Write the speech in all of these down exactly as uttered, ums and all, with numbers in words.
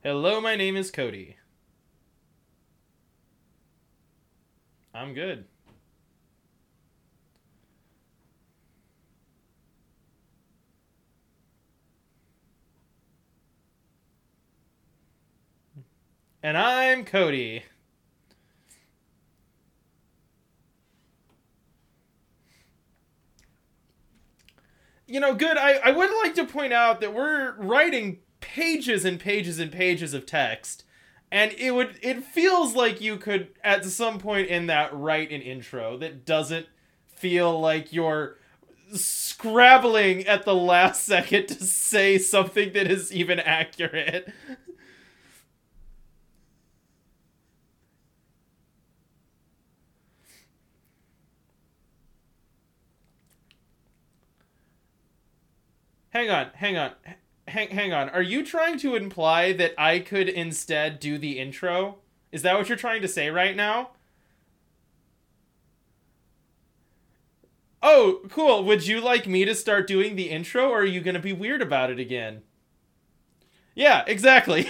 Hello, my name is Cody. I'm good. And I'm Cody. You know, good. I, I would like to point out that we're writing pages and pages and pages of text. And it would it feels like you could at some point in that write an intro that doesn't feel like you're scrabbling at the last second to say something that is even accurate. Hang on, hang on. Hang, hang on. Are you trying to imply that I could instead do the intro? Is that what you're trying to say right now? Oh, cool. Would you like me to start doing the intro, or are you going to be weird about it again? Yeah, exactly.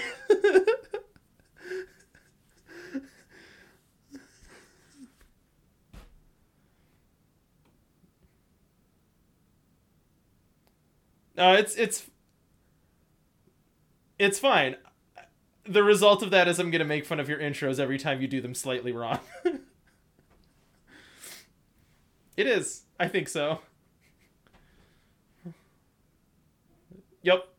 uh, it's it's it's fine. The result of that is I'm going to make fun of your intros every time you do them slightly wrong. It is. I think so. Yep.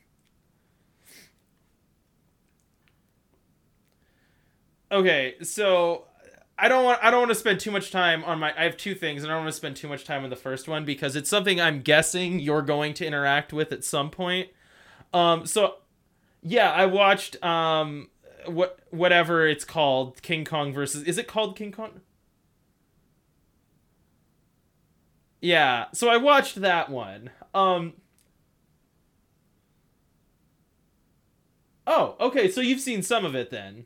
Okay, so I don't want I don't want to spend too much time on my I have two things and I don't want to spend too much time on the first one because it's something I'm guessing you're going to interact with at some point. Um so yeah, I watched um what whatever it's called, King Kong versus is it called King Kong? Yeah, so I watched that one. Um oh, okay, so you've seen some of it then.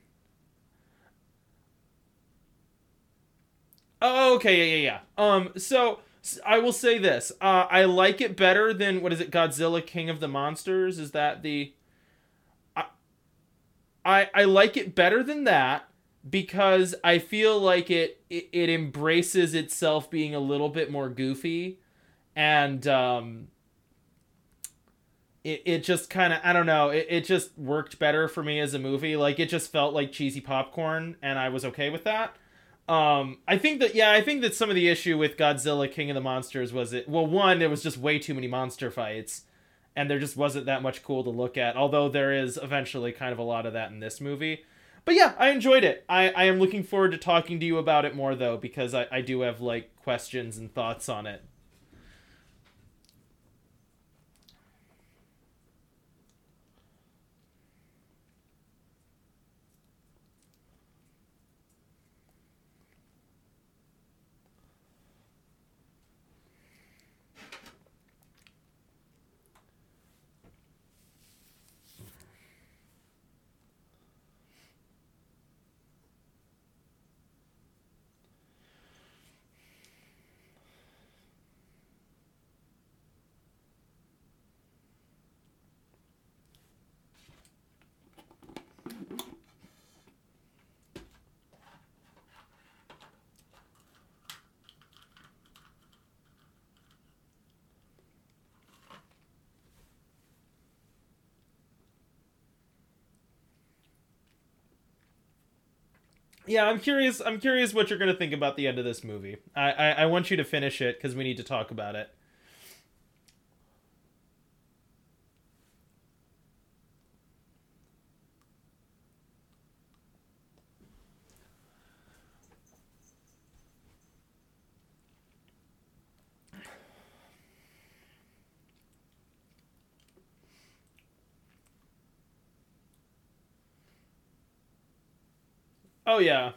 Oh, okay, yeah, yeah, yeah. Um, so I will say this: uh, I like it better than what is it, Godzilla King of the Monsters? Is that the? I I, I like it better than that because I feel like it, it it embraces itself being a little bit more goofy, and um, it it just kind of I don't know it, it just worked better for me as a movie. Like it just felt like cheesy popcorn, and I was okay with that. Um, I think that yeah, I think that some of the issue with Godzilla King of the Monsters was it. Well, one, there was just way too many monster fights, and there just wasn't that much cool to look at. Although there is eventually kind of a lot of that in this movie. But yeah, I enjoyed it. I, I am looking forward to talking to you about it more though, because I, I do have like questions and thoughts on it. Yeah, I'm curious. I'm curious what you're gonna think about the end of this movie. I I, I want you to finish it because we need to talk about it. Oh yeah.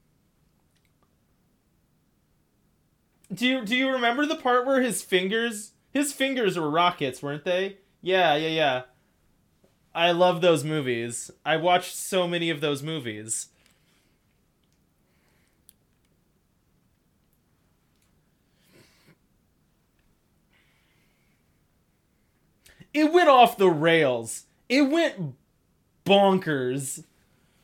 Do you do you remember the part where his fingers his fingers were rockets, weren't they? Yeah, yeah, yeah. I love those movies. I watched so many of those movies. It went off the rails. It went bonkers.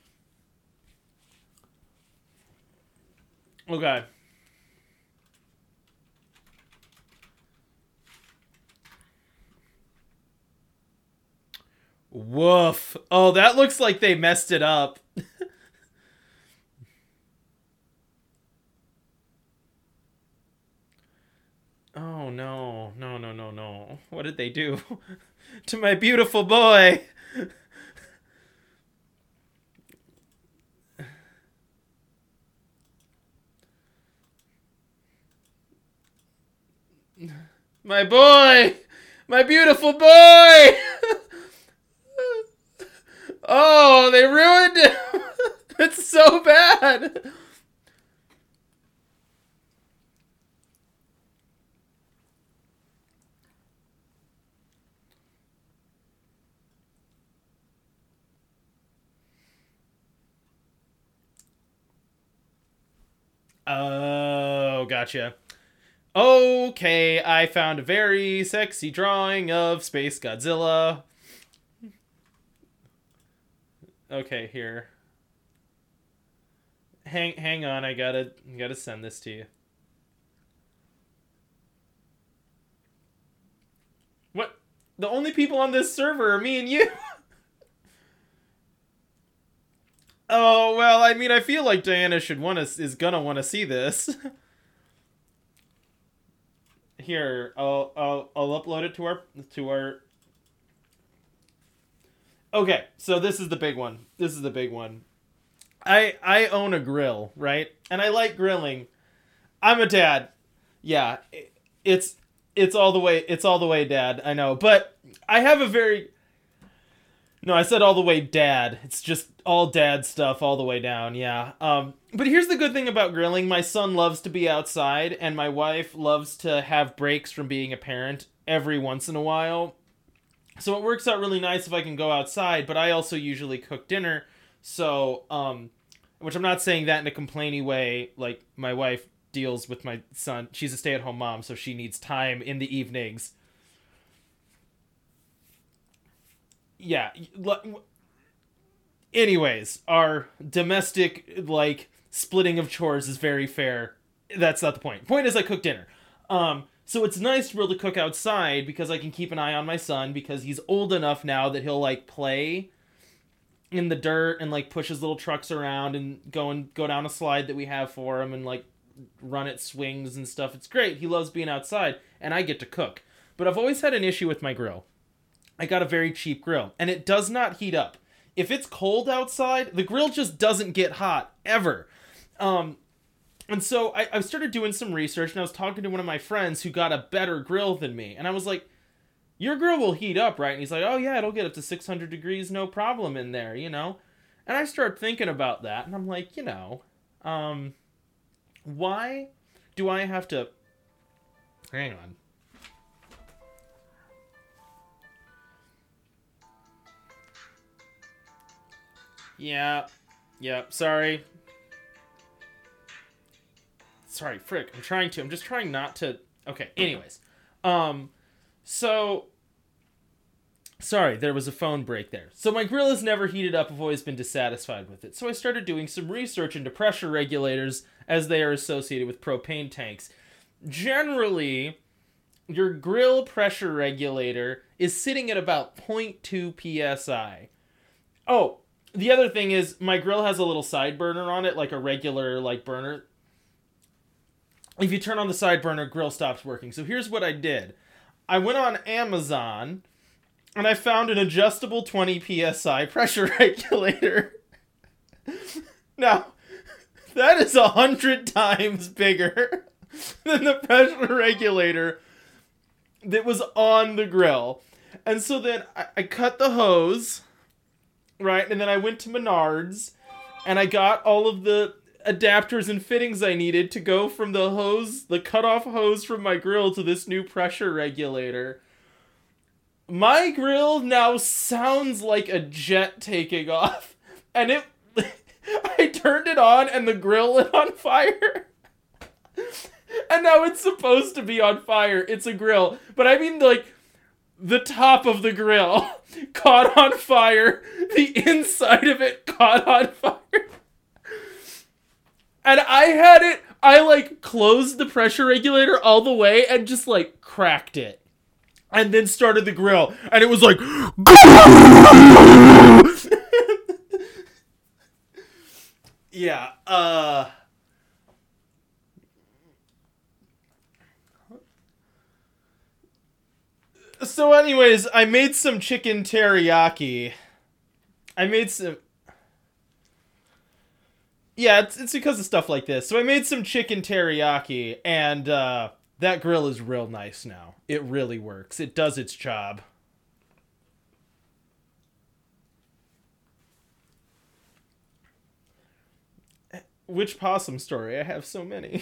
Okay. Woof. Oh, that looks like they messed it up. Oh no, no, no, no, no. What did they do to my beautiful boy? My boy! My beautiful boy! Oh, they ruined him! It's so bad! Oh, gotcha. Okay, I found a very sexy drawing of Space Godzilla. Okay, here. Hang hang on, I gotta gotta send this to you. What? The only people on this server are me and you. Oh well, I mean, I feel like Diana should want to is gonna want to see this. Here, I'll I'll I'll upload it to our to our. Okay, so this is the big one. This is the big one. I I own a grill, right? And I like grilling. I'm a dad. Yeah, it's it's all the way it's all the way dad. I know, but I have a very No, I said all the way dad. It's just all dad stuff all the way down. Yeah. Um but here's the good thing about grilling. My son loves to be outside and my wife loves to have breaks from being a parent every once in a while. So it works out really nice if I can go outside, but I also usually cook dinner. So um which I'm not saying that in a complainy way. Like, my wife deals with my son. She's a stay-at-home mom, so she needs time in the evenings. Yeah. Anyways, our domestic, like, splitting of chores is very fair. That's not the point. Point is, I cook dinner. Um, so it's nice to be able to cook outside because I can keep an eye on my son because he's old enough now that he'll, like, play in the dirt and like push his little trucks around and go and go down a slide that we have for him and like run at swings and stuff. It's great. He loves being outside and I get to cook. But I've always had an issue with my grill. I got a very cheap grill and it does not heat up. If it's cold outside, the grill just doesn't get hot ever. Um, and so I, I started doing some research and I was talking to one of my friends who got a better grill than me. And I was like, your grill will heat up, right? And he's like, oh yeah, it'll get up to six hundred degrees, no problem in there, you know? And I start thinking about that, and I'm like, you know, um, why do I have to... Hang on. Yeah, yeah, sorry. Sorry, frick, I'm trying to, I'm just trying not to... Okay, anyways. Um... So, sorry, there was a phone break there. So my grill has never heated up. I've always been dissatisfied with it. So I started doing some research into pressure regulators as they are associated with propane tanks. Generally, your grill pressure regulator is sitting at about zero point two P S I. Oh, the other thing is my grill has a little side burner on it, like a regular like burner. If you turn on the side burner, grill stops working. So here's what I did. I went on Amazon, and I found an adjustable twenty P S I pressure regulator. Now, that is a hundred times bigger than the pressure regulator that was on the grill. And so then I, I cut the hose, right? And then I went to Menards, and I got all of the adapters and fittings I needed to go from the hose, the cutoff hose from my grill to this new pressure regulator. My grill now sounds like a jet taking off. And it... I turned it on and the grill lit on fire. And now it's supposed to be on fire. It's a grill. But I mean, like, the top of the grill caught on fire. The inside of it caught on fire. And I had it, I like closed the pressure regulator all the way and just like cracked it. And then started the grill. And it was like... yeah, uh... So anyways, I made some chicken teriyaki. I made some... Yeah, it's, it's because of stuff like this. So I made some chicken teriyaki, and uh, that grill is real nice now. It really works. It does its job. Which possum story? I have so many.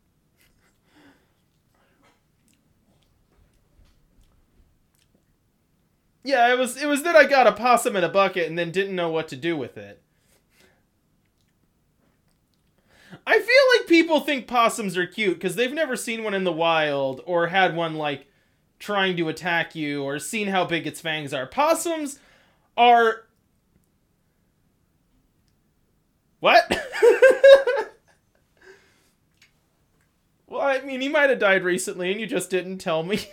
Yeah, it was it was that I got a possum in a bucket and then didn't know what to do with it. I feel like people think possums are cute because they've never seen one in the wild or had one like trying to attack you or seen how big its fangs are. Possums are... What? Well, I mean, he might have died recently and you just didn't tell me.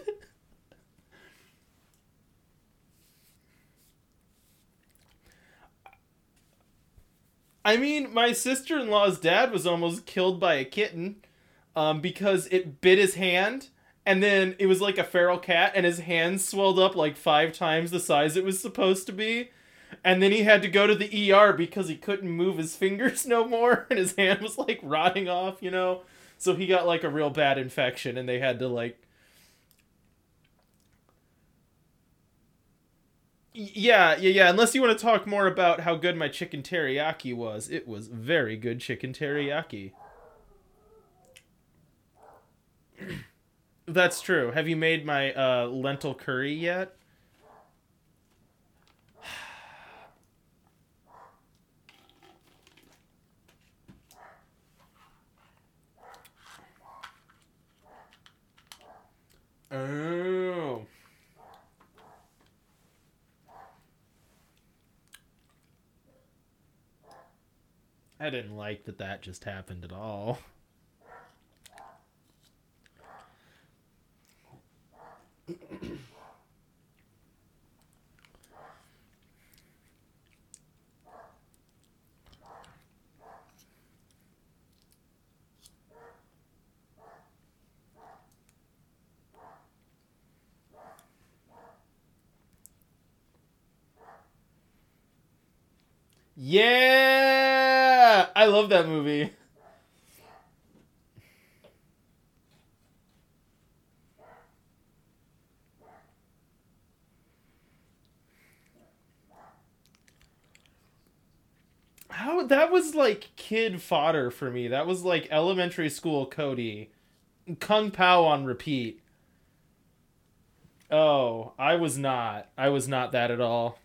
I mean, my sister-in-law's dad was almost killed by a kitten um, because it bit his hand, and then it was like a feral cat, and his hand swelled up like five times the size it was supposed to be. And then he had to go to the E R because he couldn't move his fingers no more, and his hand was like rotting off, you know? So he got like a real bad infection, and they had to like... Yeah, yeah, yeah. Unless you want to talk more about how good my chicken teriyaki was. It was very good chicken teriyaki. That's true. Have you made my uh, lentil curry yet? Oh. I didn't like that that just happened at all. Yeah! I love that movie. How that was like kid fodder for me. That was like elementary school Cody. Kung Pao on repeat. Oh, I was not. I was not that at all.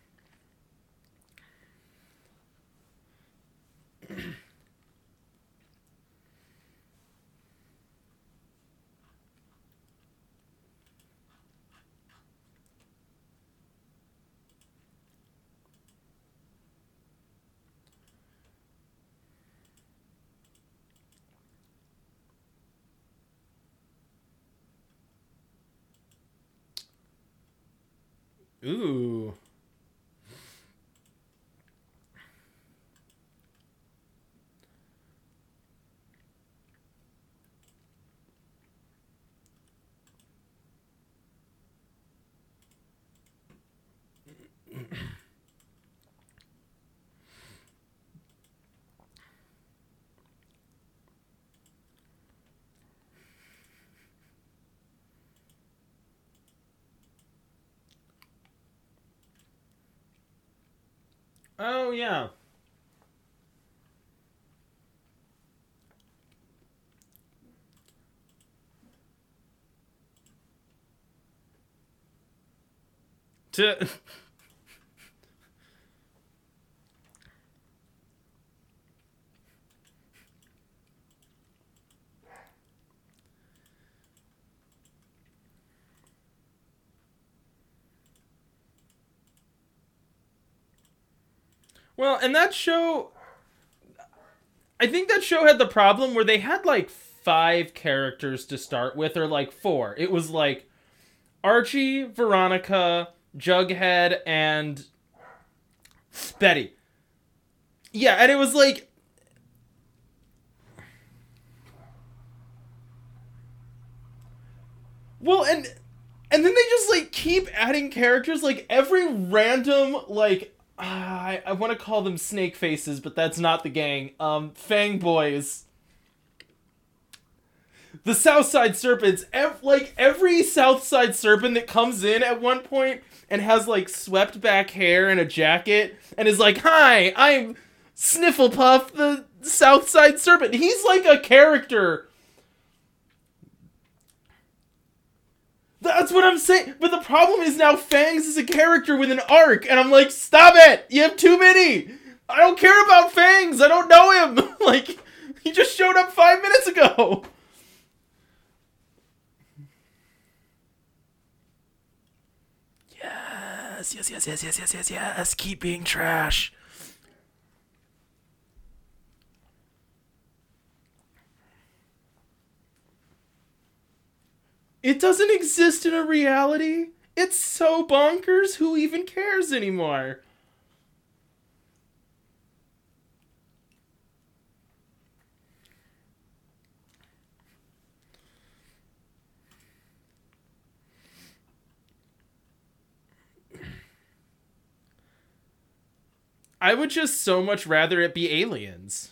Ooh. Oh yeah. To Well, and that show, I think that show had the problem where they had like five characters to start with, or like four. It was like Archie, Veronica, Jughead, and Betty. Yeah, and it was like, well, and and then they just like keep adding characters, like every random like uh, I, I want to call them snake faces, but that's not the gang. Um, Fang Boys, the Southside Serpents. Ev- like every Southside Serpent that comes in at one point and has like swept back hair and a jacket and is like, "Hi, I'm Snifflepuff, the Southside Serpent." He's like a character. That's what I'm saying. But the problem is now Fangs is a character with an arc, and I'm like, stop it! You have too many! I don't care about Fangs! I don't know him! Like, he just showed up five minutes ago! Yes, yes, yes, yes, yes, yes, yes, yes. Keep being trash. It doesn't exist in a reality. It's so bonkers, who even cares anymore? I would just so much rather it be aliens.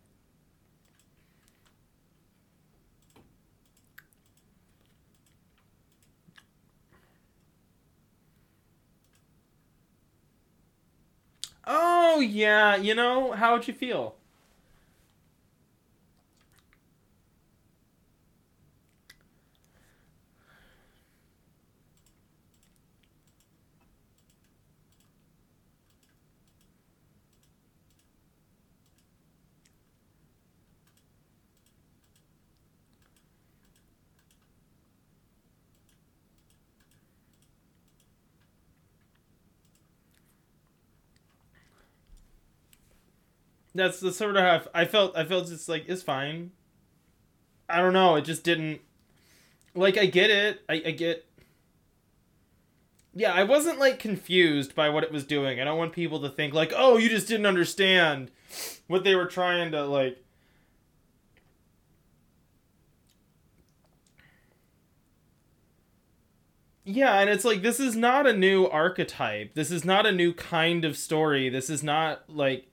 Oh, yeah, you know, how would you feel? That's the sort of how I felt. I felt just like, it's fine. I don't know. It just didn't. Like, I get it. I, I get. Yeah, I wasn't, like, confused by what it was doing. I don't want people to think, like, oh, you just didn't understand what they were trying to, like. Yeah, and it's like, this is not a new archetype. This is not a new kind of story. This is not, like.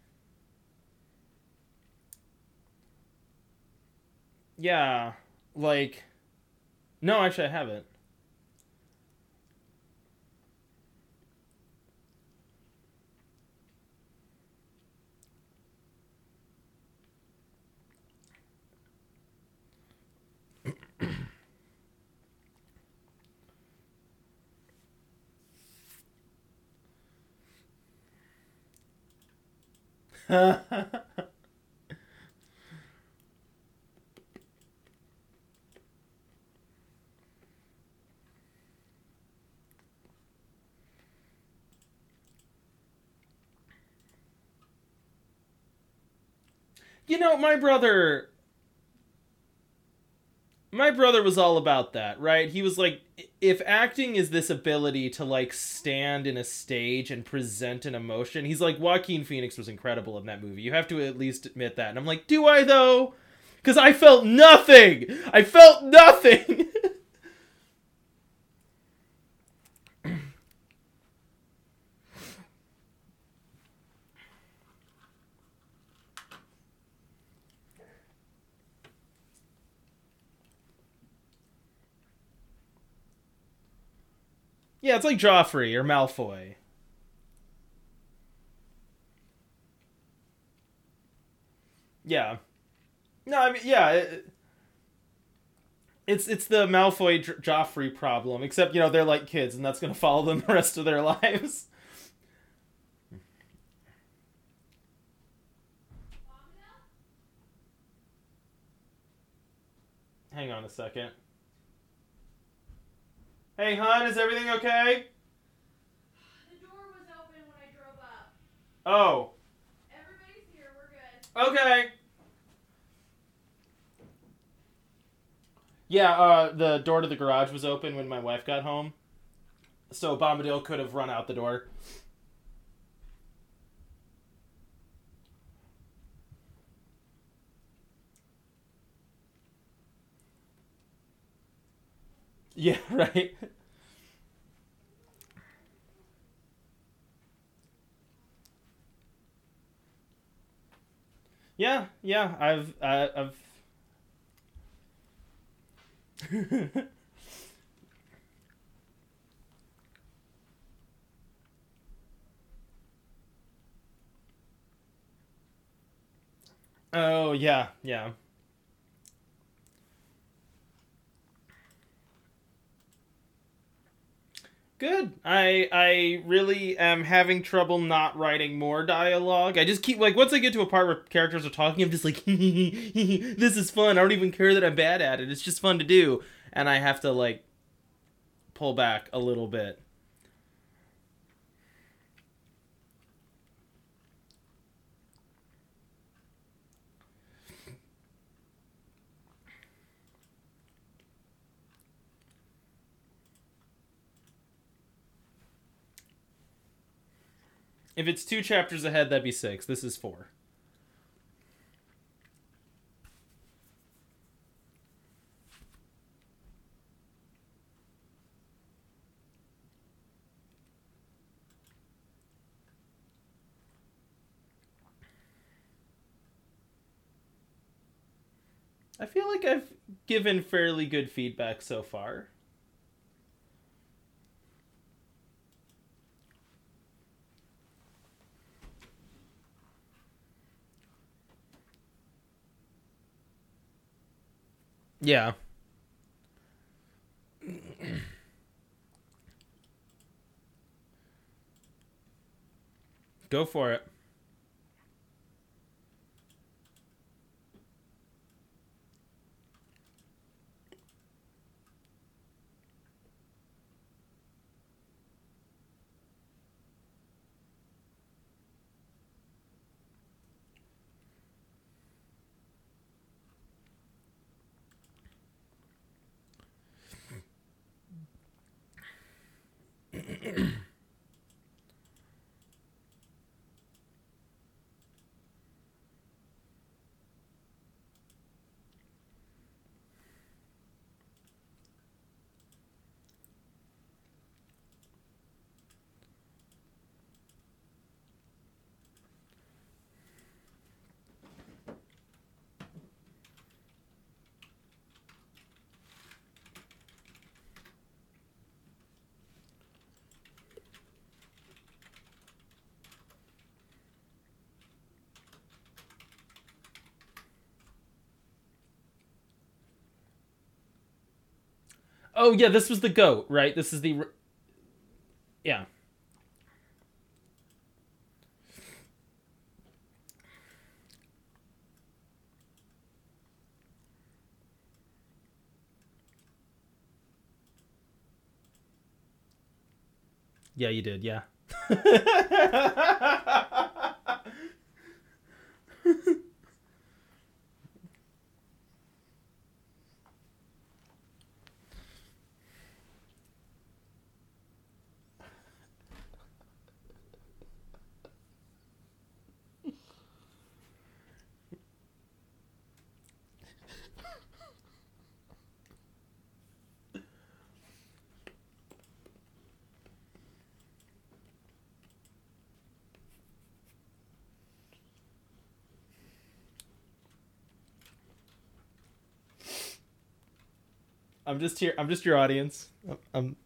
Yeah. Like. No, actually, I haven't. You know, my brother my brother was all about that, right? He was like, if acting is this ability to like stand in a stage and present an emotion, he's like, Joaquin Phoenix was incredible in that movie. You have to at least admit that. And I'm like, do I though? Because I felt nothing. I felt nothing. Yeah, it's like Joffrey or Malfoy. Yeah. No, I mean, yeah. It, it's it's the Malfoy Joffrey problem, except you know they're like kids, and that's gonna follow them the rest of their lives. Hang on a second. Hey, hon, is everything okay? The door was open when I drove up. Oh. Everybody's here. We're good. Okay. Yeah, uh, the door to the garage was open when my wife got home. So Bombadil could have run out the door. Yeah, right. Yeah, yeah, I've, uh, I've. Oh yeah, yeah. Good. I I really am having trouble not writing more dialogue. I just keep like once I get to a part where characters are talking, I'm just like, this is fun. I don't even care that I'm bad at it. It's just fun to do, and I have to like pull back a little bit. If it's two chapters ahead, that'd be six. This is four. I feel like I've given fairly good feedback so far. Yeah. Go for it. Oh yeah, this was the goat, right? This is the yeah. Yeah, you did. Yeah. I'm just here. I'm just your audience. I'm.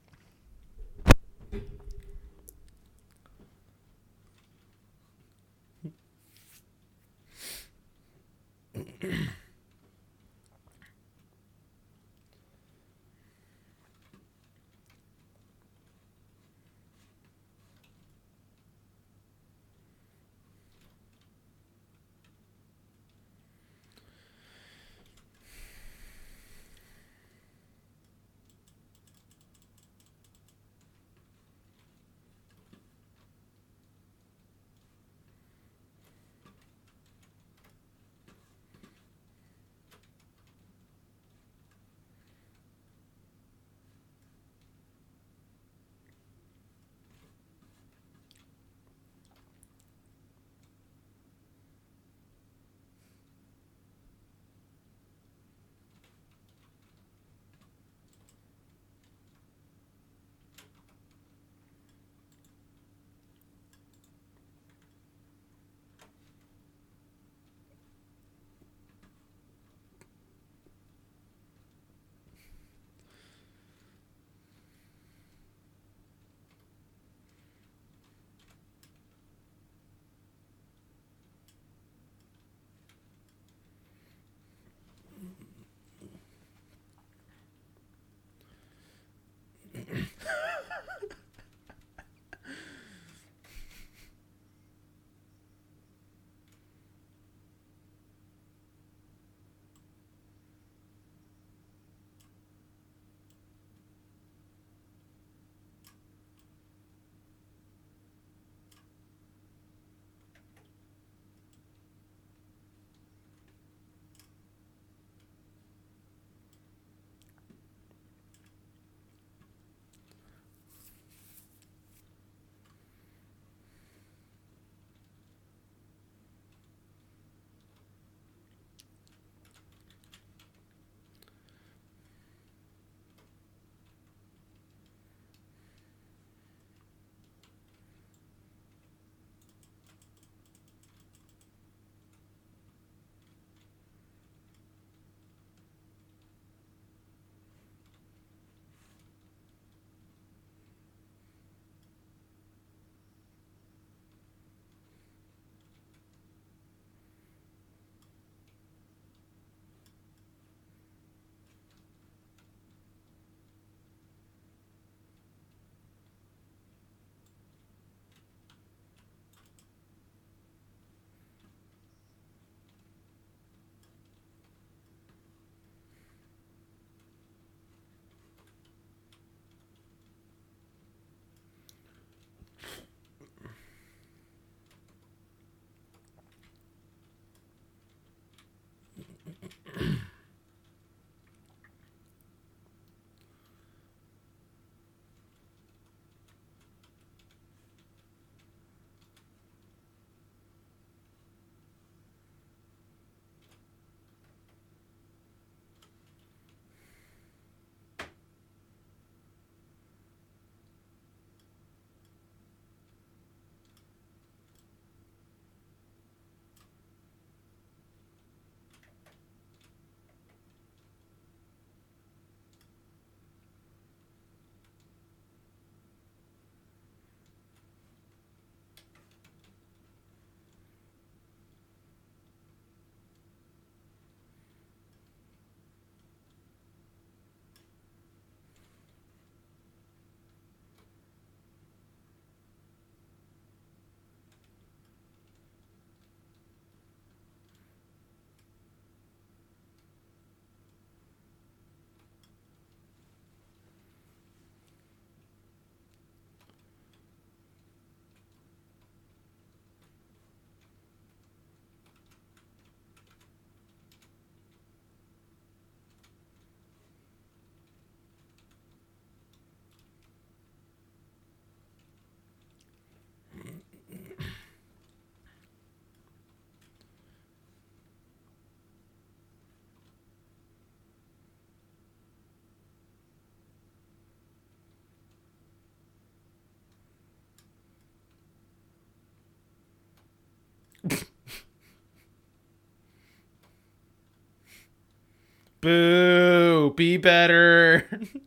Boo! Be better.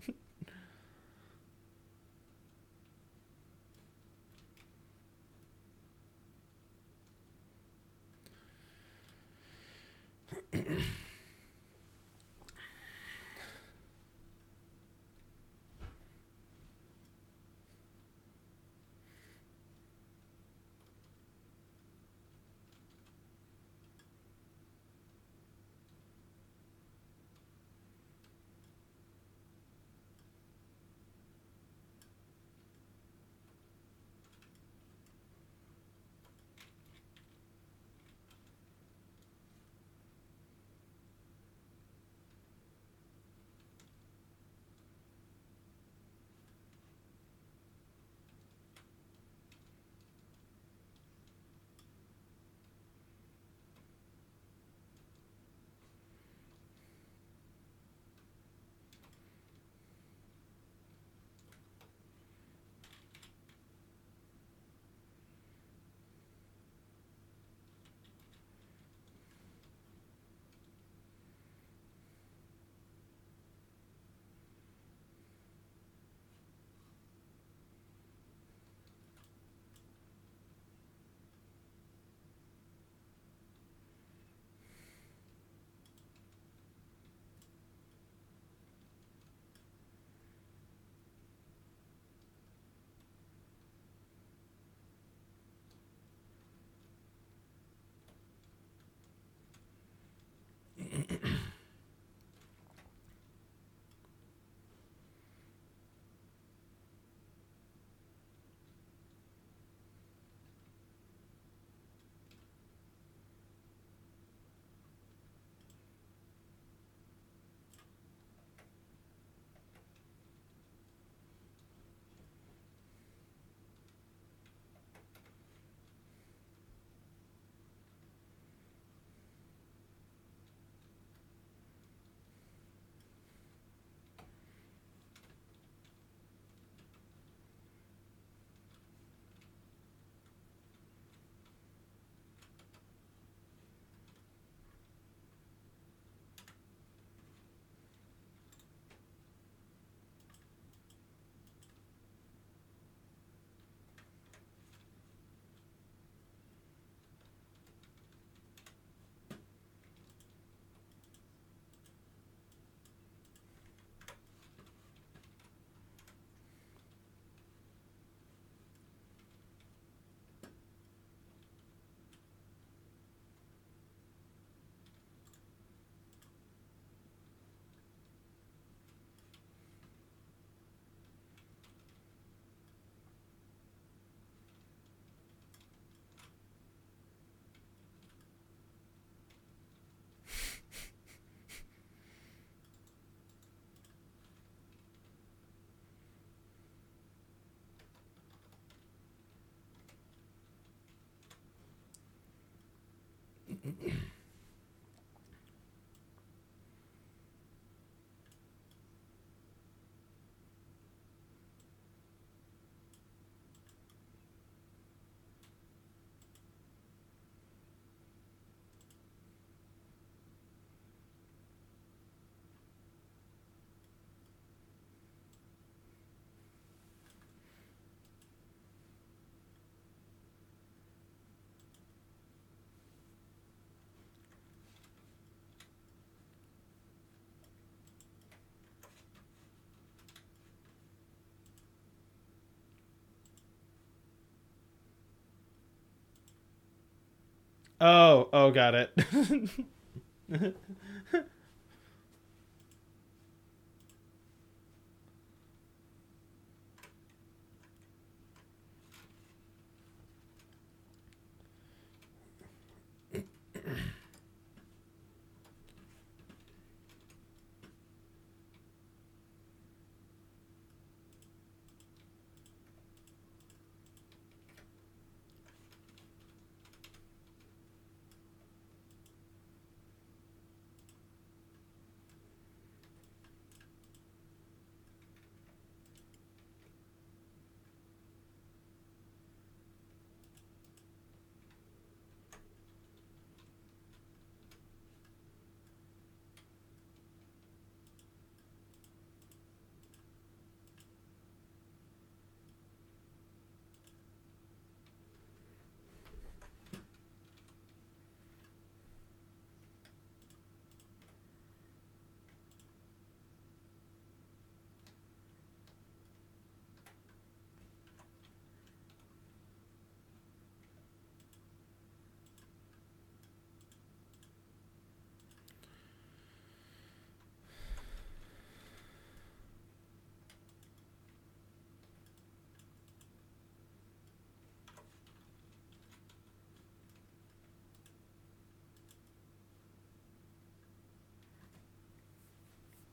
Oh, oh, got it.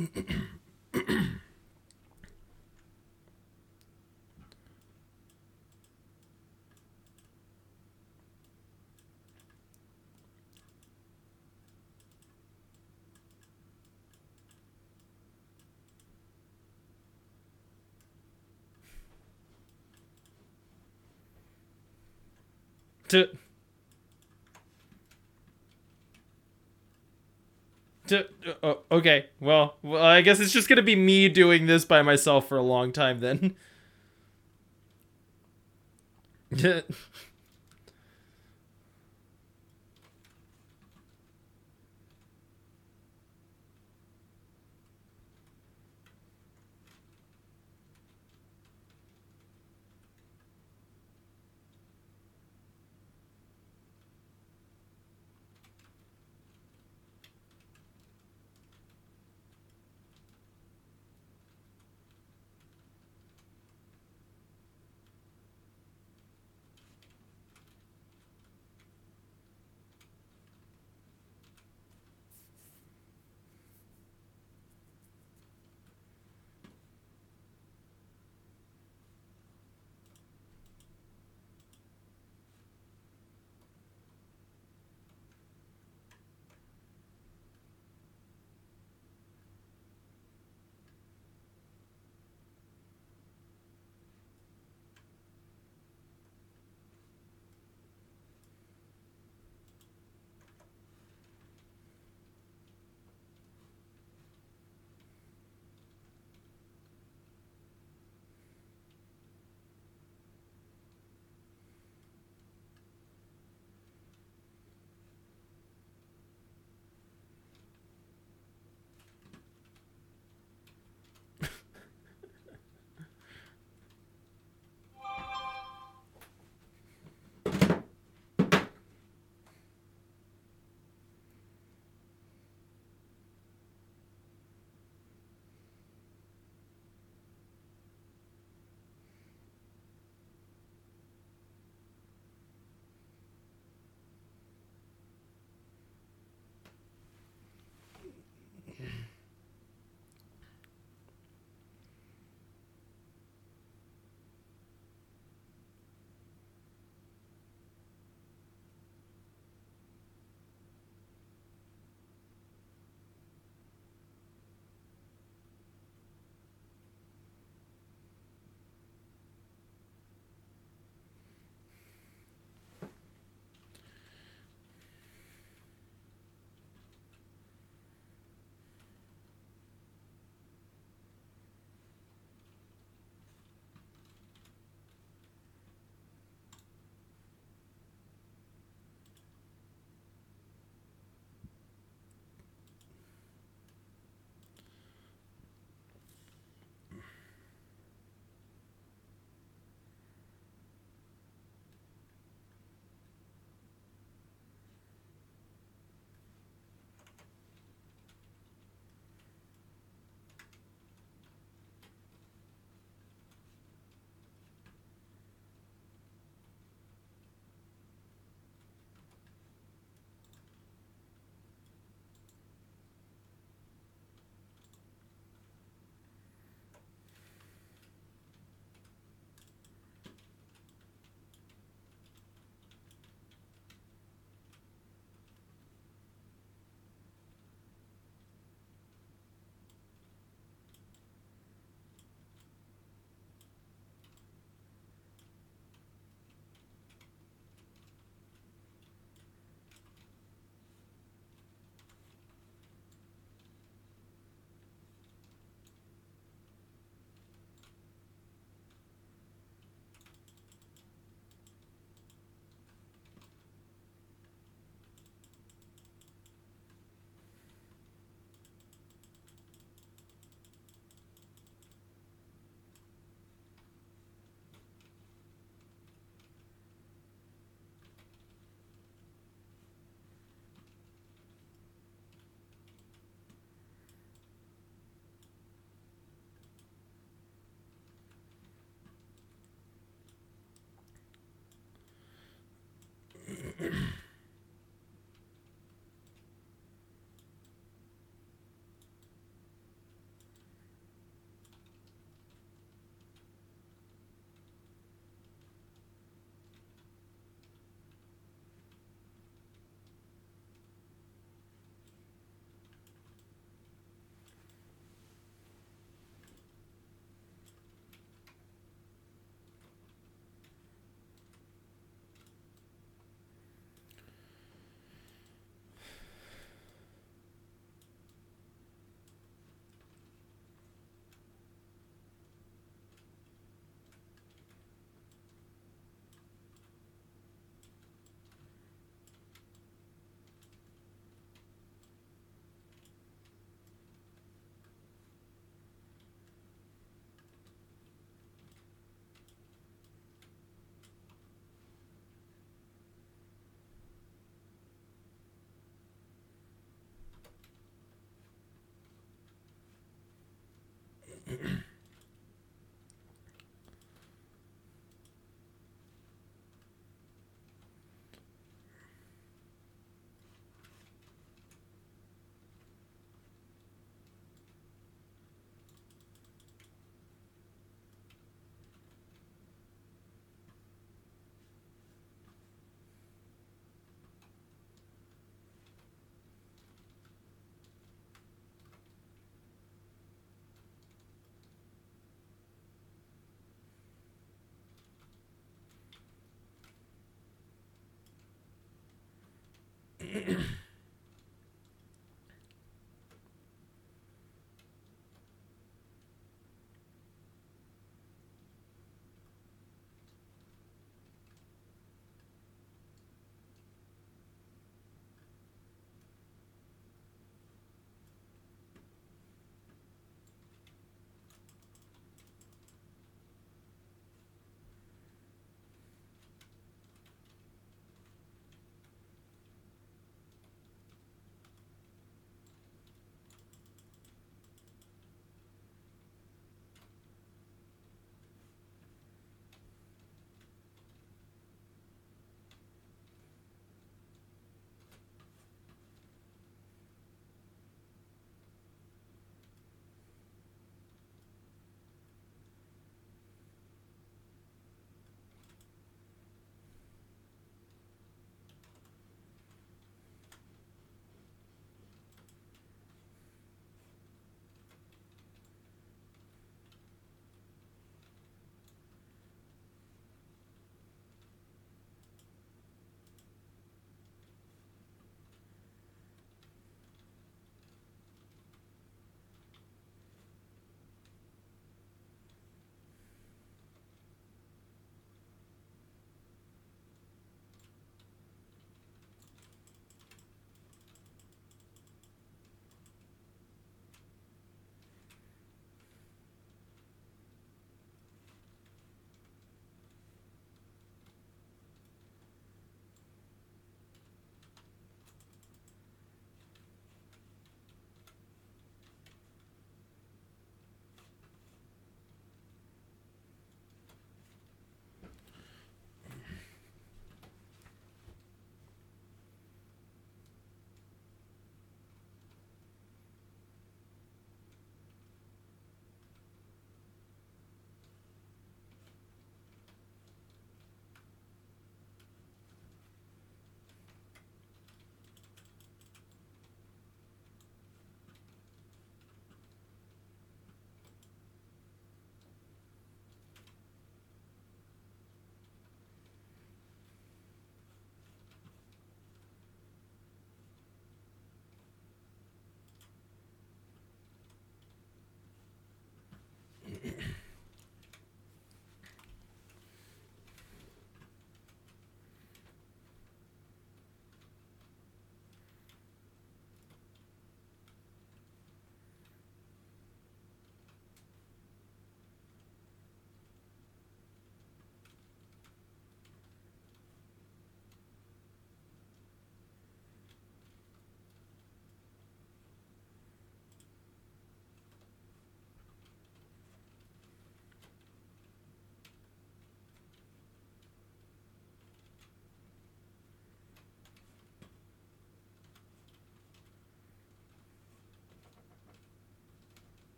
to to uh, okay, well, well, I guess it's just gonna be me doing this by myself for a long time then.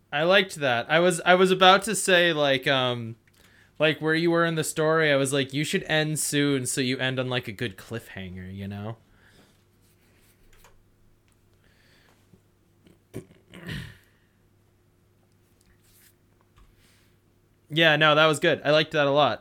I liked that. I was I was about to say like um like where you were in the story. I was like, you should end soon so you end on like a good cliffhanger, you know? Yeah, no, that was good. I liked that a lot.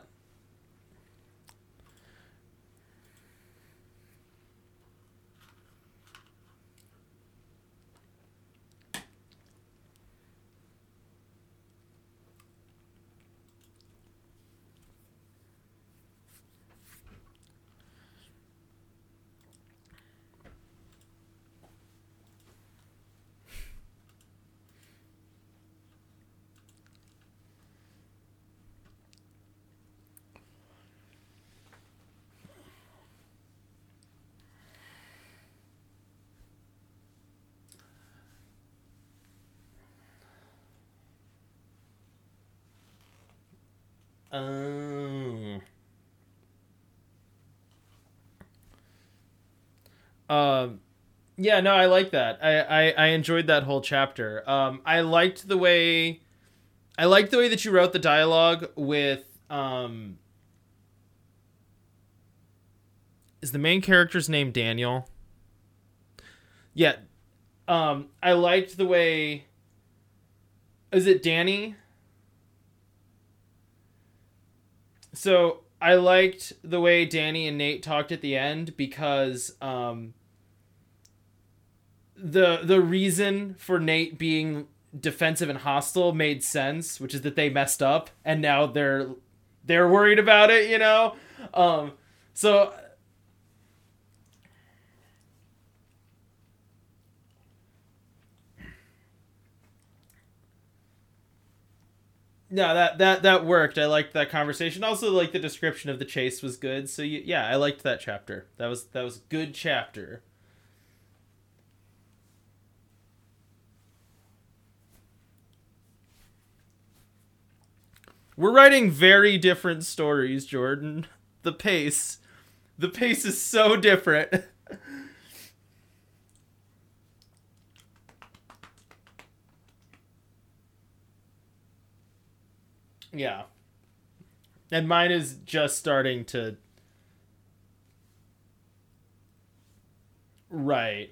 Um. Um. Yeah, no, I like that. I, I I enjoyed that whole chapter. Um, I liked the way, I liked the way that you wrote the dialogue with um. Is the main character's name Daniel? Yeah. Um, I liked the way. Is it Danny? So I liked the way Danny and Nate talked at the end because um. the the reason for Nate being defensive and hostile made sense, which is that they messed up and now they're they're worried about it, you know? Um so no, that that that worked. I liked that conversation. Also, like the description of the chase was good. So yeah, I liked that chapter. That was that was a good chapter. We're writing very different stories, Jordan. The pace. The pace is so different. Yeah. And mine is just starting to. Right.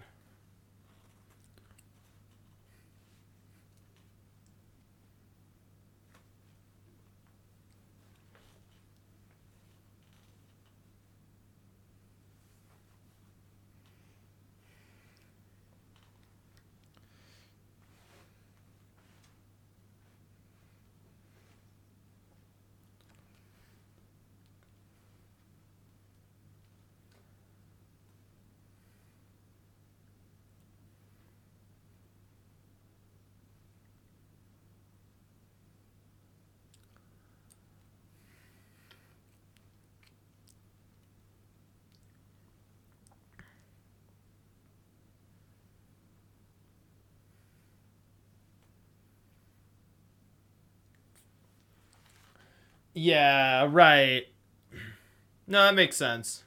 Yeah, right. No, that makes sense.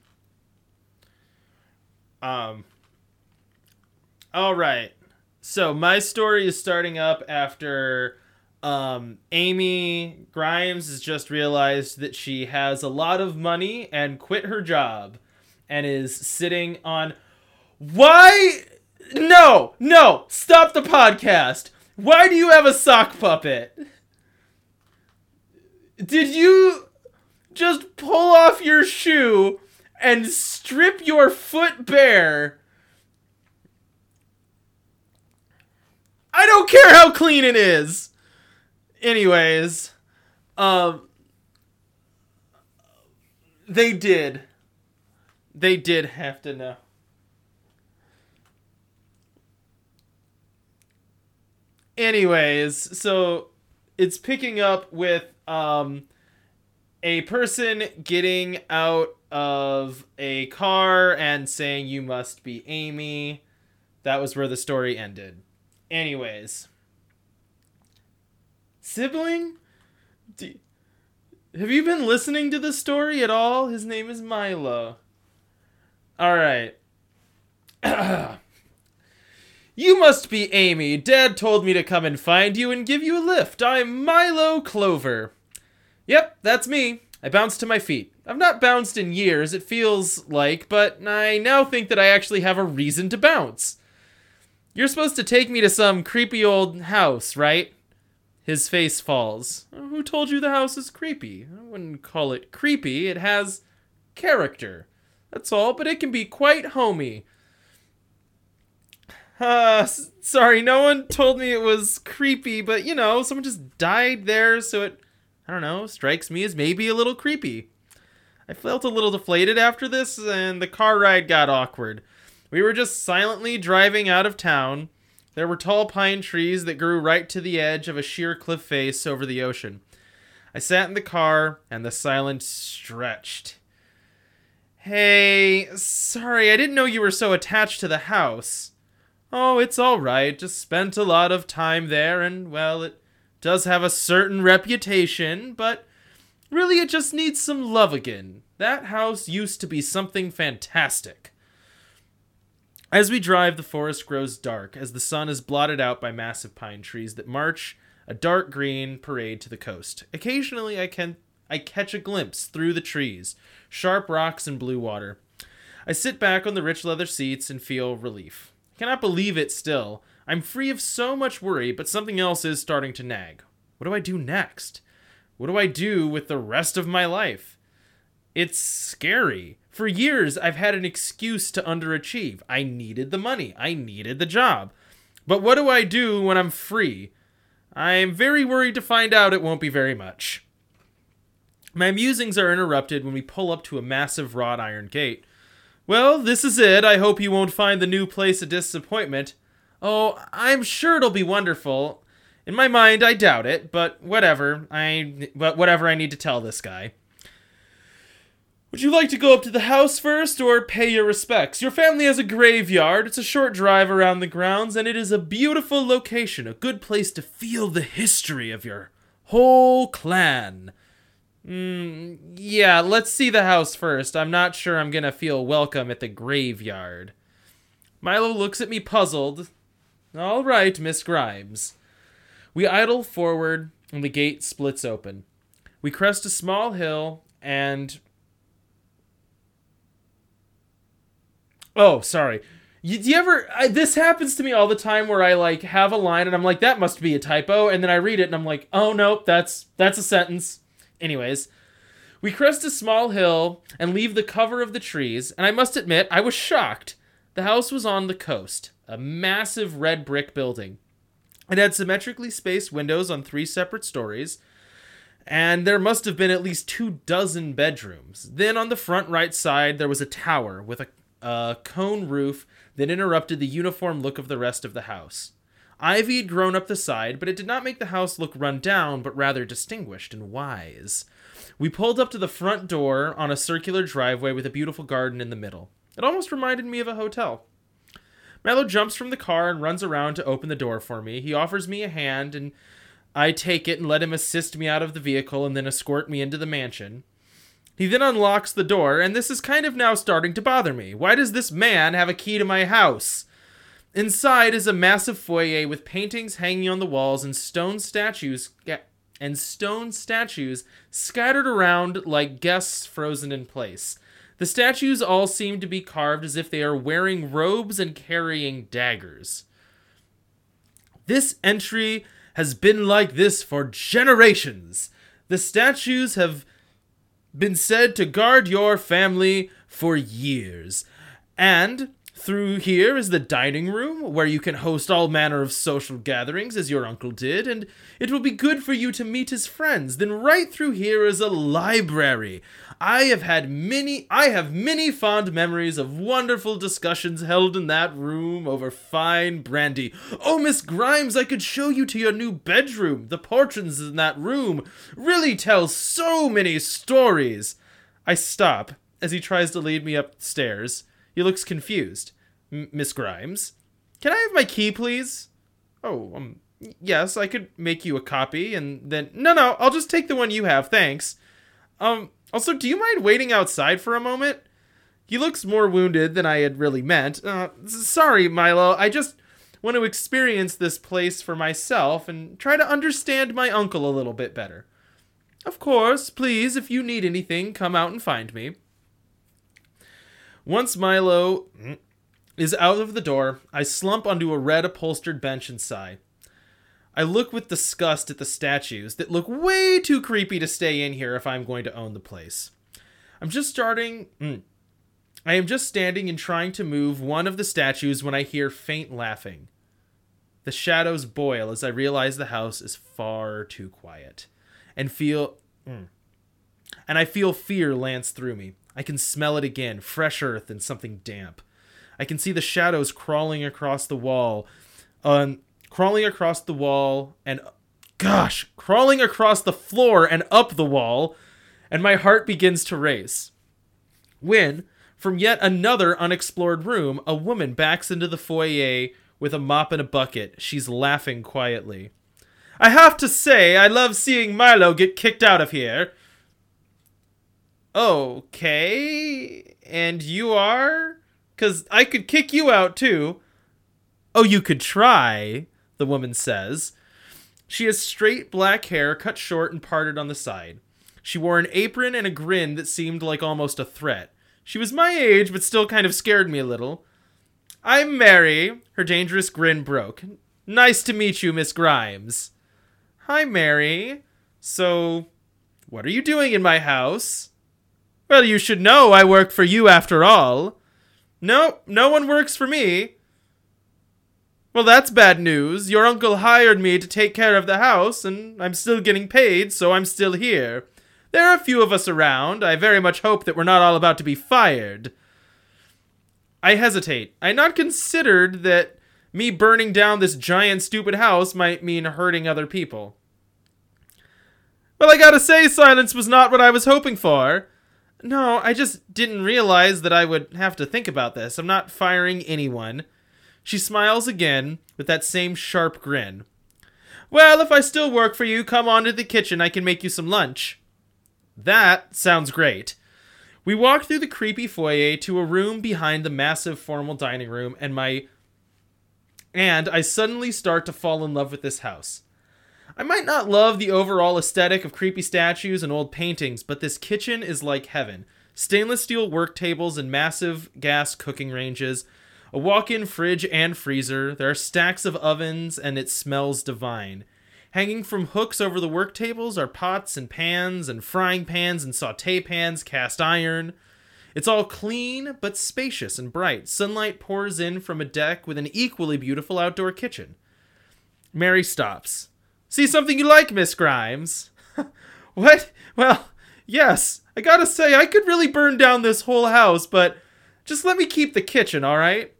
Um, all right. So my story is starting up after um, Amy Grimes has just realized that she has a lot of money and quit her job and is sitting on. Why? No, no, stop the podcast. Why do you have a sock puppet? Did you just pull off your shoe and strip your foot bare? I don't care how clean it is. Anyways, um, they did. They did have to know. Anyways, so it's picking up with um a person getting out of a car and saying you must be Amy. That was where the story ended. Anyways, sibling? Do, have you been listening to the story at all? His name is Milo. All right. You must be Amy. Dad told me to come and find you and give you a lift. I'm Milo Clover. Yep, that's me. I bounced to my feet. I've not bounced in years, it feels like, but I now think that I actually have a reason to bounce. You're supposed to take me to some creepy old house, right? His face falls. Who told you the house is creepy? I wouldn't call it creepy. It has character. That's all, but it can be quite homey. Uh, s- sorry, no one told me it was creepy, but, you know, someone just died there, so it, I don't know, strikes me as maybe a little creepy. I felt a little deflated after this, and the car ride got awkward. We were just silently driving out of town. There were tall pine trees that grew right to the edge of a sheer cliff face over the ocean. I sat in the car, and the silence stretched. Hey, sorry, I didn't know you were so attached to the house. Oh, it's all right. Just spent a lot of time there, and, well, it does have a certain reputation, but really it just needs some love again. That house used to be something fantastic. As we drive, the forest grows dark, as the sun is blotted out by massive pine trees that march a dark green parade to the coast. Occasionally, I can I catch a glimpse through the trees, sharp rocks and blue water. I sit back on the rich leather seats and feel relief. I cannot believe it still. I'm free of so much worry, but something else is starting to nag. What do I do next? What do I do with the rest of my life? It's scary. For years, I've had an excuse to underachieve. I needed the money. I needed the job. But what do I do when I'm free? I'm very worried to find out it won't be very much. My musings are interrupted when we pull up to a massive wrought iron gate. Well, this is it. I hope you won't find the new place a disappointment. Oh, I'm sure it'll be wonderful. In my mind, I doubt it, but whatever. I, but whatever I need to tell this guy. Would you like to go up to the house first, or pay your respects? Your family has a graveyard. It's a short drive around the grounds, and it is a beautiful location, a good place to feel the history of your whole clan. Mm, yeah, let's see the house first. I'm not sure I'm gonna feel welcome at the graveyard. Milo looks at me puzzled. All right, Miss Grimes. We idle forward, and the gate splits open. We crest a small hill, and... Oh, sorry. You, do you ever... I, this happens to me all the time where I, like, have a line, and I'm like, that must be a typo, and then I read it, and I'm like, oh, nope, that's that's a sentence. Anyways, we crest a small hill and leave the cover of the trees, and I must admit, I was shocked. The house was on the coast, a massive red brick building. It had symmetrically spaced windows on three separate stories, and there must have been at least two dozen bedrooms. Then on the front right side, there was a tower with a, a cone roof that interrupted the uniform look of the rest of the house. Ivy had grown up the side, but it did not make the house look run down, but rather distinguished and wise. We pulled up to the front door on a circular driveway with a beautiful garden in the middle. It almost reminded me of a hotel. Milo jumps from the car and runs around to open the door for me. He offers me a hand, and I take it and let him assist me out of the vehicle and then escort me into the mansion. He then unlocks the door, and this is kind of now starting to bother me. Why does this man have a key to my house? Inside is a massive foyer with paintings hanging on the walls and stone statues and stone statues scattered around like guests frozen in place. The statues all seem to be carved as if they are wearing robes and carrying daggers. This entry has been like this for generations. The statues have been said to guard your family for years. And through here is the dining room, where you can host all manner of social gatherings, as your uncle did, and it will be good for you to meet his friends. Then right through here is a library. I have had many, I have many fond memories of wonderful discussions held in that room over fine brandy. Oh, Miss Grimes, I could show you to your new bedroom. The portraits in that room really tell so many stories. I stop as he tries to lead me upstairs. He looks confused. Miss Grimes, can I have my key, please? Oh, um, yes, I could make you a copy, and then... No, no, I'll just take the one you have, thanks. Um, also, do you mind waiting outside for a moment? He looks more wounded than I had really meant. Uh, sorry, Milo, I just... want to experience this place for myself and try to understand my uncle a little bit better. Of course, please, if you need anything, come out and find me. Once Milo is out of the door, I slump onto a red upholstered bench and sigh. I look with disgust at the statues that look way too creepy to stay in here if I'm going to own the place. I'm just starting... Mm, I am just standing and trying to move one of the statues when I hear faint laughing. The shadows boil as I realize the house is far too quiet. And feel... Mm, and I feel fear lance through me. I can smell it again, fresh earth and something damp. I can see the shadows crawling across the wall. Um, crawling across the wall and... Gosh! Crawling across the floor and up the wall. And my heart begins to race. When... From yet another unexplored room, a woman backs into the foyer with a mop and a bucket. She's laughing quietly. I have to say, I love seeing Milo get kicked out of here. Okay, and you are? 'Cause I could kick you out too. Oh, you could try, the woman says. She has straight black hair, cut short and parted on the side. She wore an apron and a grin that seemed like almost a threat. She was my age, but still kind of scared me a little. I'm Mary. Her dangerous grin broke. Nice to meet you, Miss Grimes. Hi, Mary. So, what are you doing in my house? Well, you should know I work for you after all. No, no one works for me. Well, that's bad news. Your uncle hired me to take care of the house, and I'm still getting paid, so I'm still here. There are a few of us around. I very much hope that we're not all about to be fired. I hesitate. I had not considered that me burning down this giant stupid house might mean hurting other people. Well, I gotta say, silence was not what I was hoping for. No, I just didn't realize that I would have to think about this. I'm not firing anyone. She smiles again with that same sharp grin. Well, if I still work for you, come on to the kitchen. I can make you some lunch. That sounds great. We walk through the creepy foyer to a room behind the massive formal dining room, and my and I suddenly start to fall in love with this house. I might not love the overall aesthetic of creepy statues and old paintings, but this kitchen is like heaven. Stainless steel work tables and massive gas cooking ranges, a walk-in fridge and freezer. There are stacks of ovens, and it smells divine. Hanging from hooks over the work tables are pots and pans and frying pans and saute pans, cast iron. It's all clean but spacious and bright. Sunlight pours in from a deck with an equally beautiful outdoor kitchen. Mary stops. See something you like, Miss Grimes? What? Well, yes. I gotta say, I could really burn down this whole house, but just let me keep the kitchen, all right?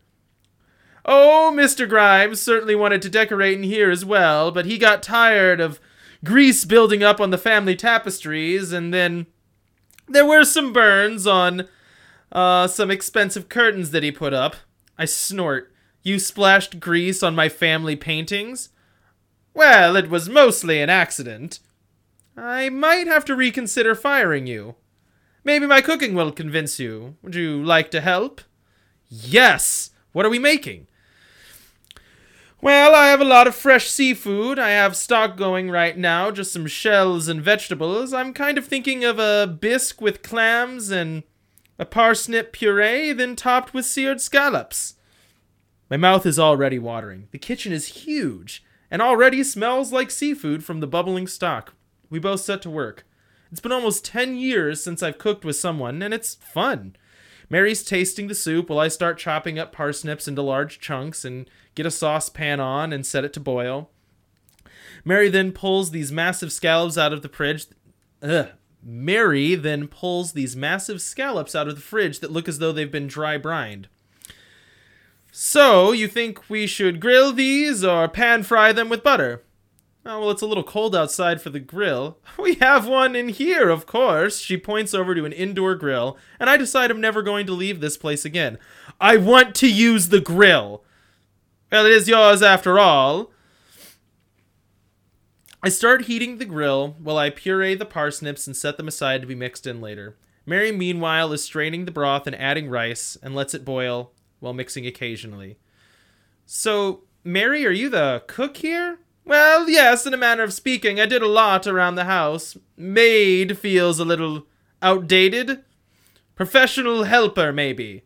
Oh, Mister Grimes certainly wanted to decorate in here as well, but he got tired of grease building up on the family tapestries, and then there were some burns on uh, some expensive curtains that he put up. I snort. You splashed grease on my family paintings? Well, it was mostly an accident. I might have to reconsider firing you. Maybe my cooking will convince you. Would you like to help? Yes! What are we making? Well, I have a lot of fresh seafood. I have stock going right now, just some shells and vegetables. I'm kind of thinking of a bisque with clams and a parsnip puree, then topped with seared scallops. My mouth is already watering. The kitchen is huge, and already smells like seafood from the bubbling stock. We both set to work. It's been almost ten years since I've cooked with someone, and it's fun. Mary's tasting the soup while I start chopping up parsnips into large chunks and get a saucepan on and set it to boil. Mary then pulls these massive scallops out of the fridge. Ugh. Mary then pulls these massive scallops out of the fridge that look as though they've been dry brined. So, you think we should grill these or pan fry them with butter? Oh, well, it's a little cold outside for the grill. We have one in here, of course. She points over to an indoor grill, and I decide I'm never going to leave this place again. I want to use the grill. Well, it is yours after all. I start heating the grill while I puree the parsnips and set them aside to be mixed in later. Mary, meanwhile, is straining the broth and adding rice and lets it boil while mixing occasionally. So, Mary, are you the cook here? Well, yes, in a manner of speaking. I did a lot around the house. Maid feels a little outdated. Professional helper, maybe.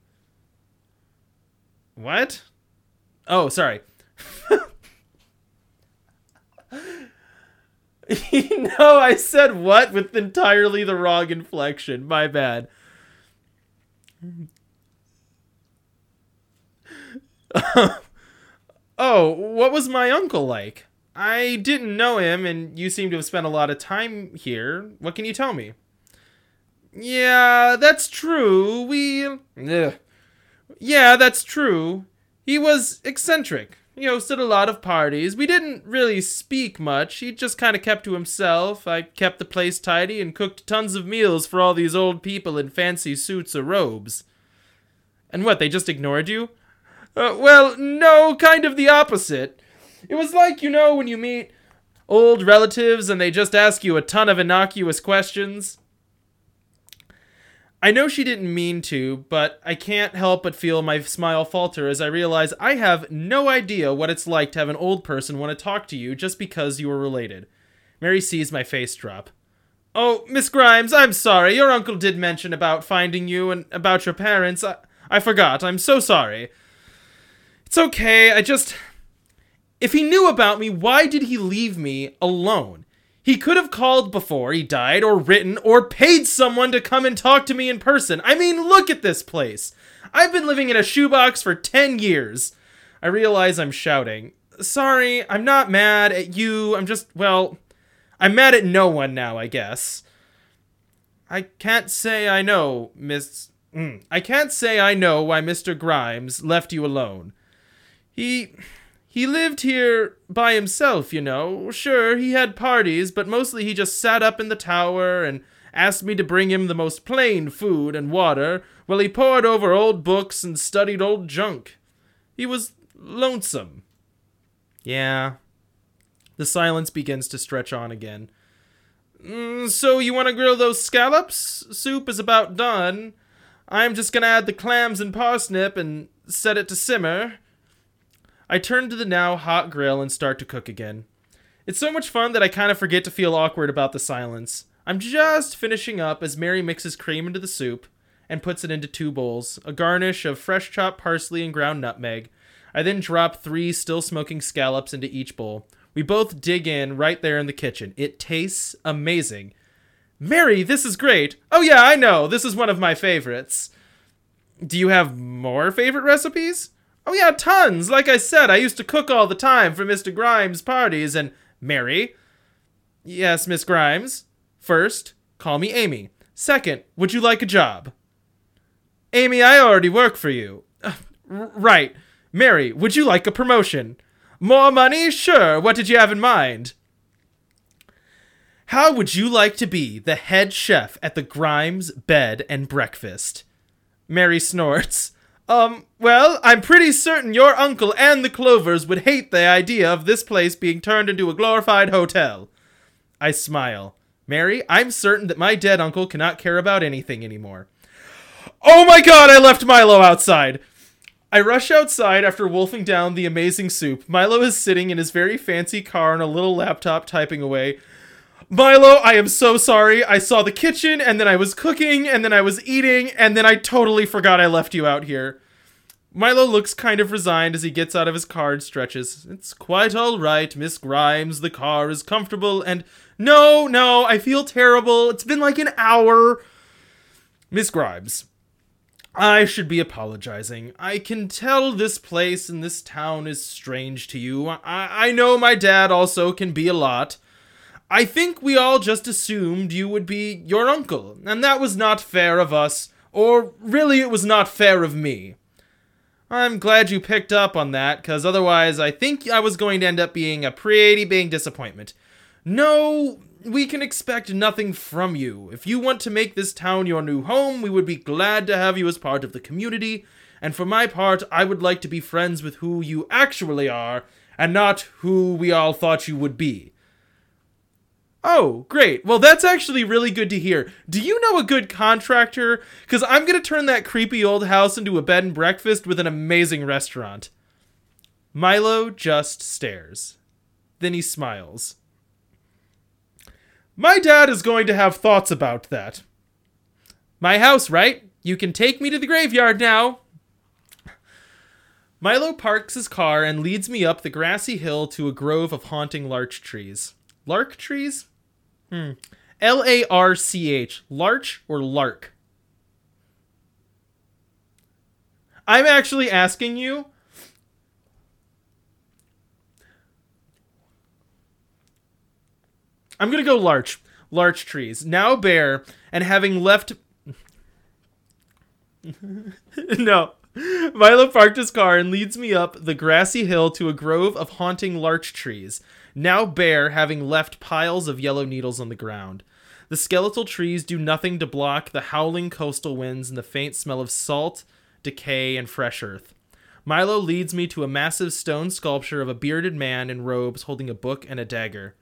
What? Oh, sorry. No, I said what with entirely the wrong inflection. My bad. Oh, what was my uncle like? I didn't know him, and you seem to have spent a lot of time here. What can you tell me? Yeah, that's true. We... Ugh. Yeah, that's true. He was eccentric. He hosted a lot of parties. We didn't really speak much. He just kind of kept to himself. I kept the place tidy and cooked tons of meals for all these old people in fancy suits or robes. And what, they just ignored you? Uh, well, no, kind of the opposite. It was like, you know, when you meet old relatives and they just ask you a ton of innocuous questions. I know she didn't mean to, but I can't help but feel my smile falter as I realize I have no idea what it's like to have an old person want to talk to you just because you are related. Mary sees my face drop. Oh, Miss Grimes, I'm sorry. Your uncle did mention about finding you and about your parents. I, I forgot. I'm so sorry. It's okay. I just... If he knew about me, why did he leave me alone? He could have called before he died, or written, or paid someone to come and talk to me in person. I mean, look at this place. I've been living in a shoebox for ten years. I realize I'm shouting. Sorry, I'm not mad at you. I'm just, well, I'm mad at no one now, I guess. I can't say I know, Miss... Mm, I can't say I know why Mister Grimes left you alone. He... He lived here by himself, you know. Sure, he had parties, but mostly he just sat up in the tower and asked me to bring him the most plain food and water while he pored over old books and studied old junk. He was lonesome. Yeah. The silence begins to stretch on again. Mm, so you want to grill those scallops? Soup is about done. I'm just gonna add the clams and parsnip and set it to simmer. I turn to the now hot grill and start to cook again. It's so much fun that I kind of forget to feel awkward about the silence. I'm just finishing up as Mary mixes cream into the soup and puts it into two bowls, a garnish of fresh chopped parsley and ground nutmeg. I then drop three still smoking scallops into each bowl. We both dig in right there in the kitchen. It tastes amazing. Mary, this is great. Oh yeah, I know. This is one of my favorites. Do you have more favorite recipes? Oh yeah, tons! Like I said, I used to cook all the time for Mister Grimes' parties and... Mary? Yes, Miss Grimes? First, call me Amy. Second, would you like a job? Amy, I already work for you. Uh, r- right. Mary, would you like a promotion? More money? Sure. What did you have in mind? How would you like to be the head chef at the Grimes Bed and Breakfast? Mary snorts. Um, well, I'm pretty certain your uncle and the Clovers would hate the idea of this place being turned into a glorified hotel. I smile. Mary, I'm certain that my dead uncle cannot care about anything anymore. Oh my god, I left Milo outside! I rush outside after wolfing down the amazing soup. Milo is sitting in his very fancy car on a little laptop typing away. Milo, I am so sorry. I saw the kitchen, and then I was cooking, and then I was eating, and then I totally forgot I left you out here. Milo looks kind of resigned as he gets out of his car and stretches. It's quite all right, Miss Grimes. The car is comfortable, and... No, no, I feel terrible. It's been like an hour. Miss Grimes, I should be apologizing. I can tell this place and this town is strange to you. I, I know my dad also can be a lot. I think we all just assumed you would be your uncle, and that was not fair of us, or really it was not fair of me. I'm glad you picked up on that, because otherwise I think I was going to end up being a pretty big disappointment. No, we can expect nothing from you. If you want to make this town your new home, we would be glad to have you as part of the community, and for my part, I would like to be friends with who you actually are, and not who we all thought you would be. Oh, great. Well, that's actually really good to hear. Do you know a good contractor? Because I'm going to turn that creepy old house into a bed and breakfast with an amazing restaurant. Milo just stares. Then he smiles. My dad is going to have thoughts about that. My house, right? You can take me to the graveyard now. Milo parks his car and leads me up the grassy hill to a grove of haunting larch trees. Lark trees? Hmm. L A R C H. Larch or lark? I'm actually asking you. I'm going to go larch. Larch trees. Now bare, and having left... no. Milo parked his car and leads me up the grassy hill to a grove of haunting larch trees, now bare, having left piles of yellow needles on the ground. The skeletal trees do nothing to block the howling coastal winds and the faint smell of salt, decay, and fresh earth. Milo leads me to a massive stone sculpture of a bearded man in robes holding a book and a dagger.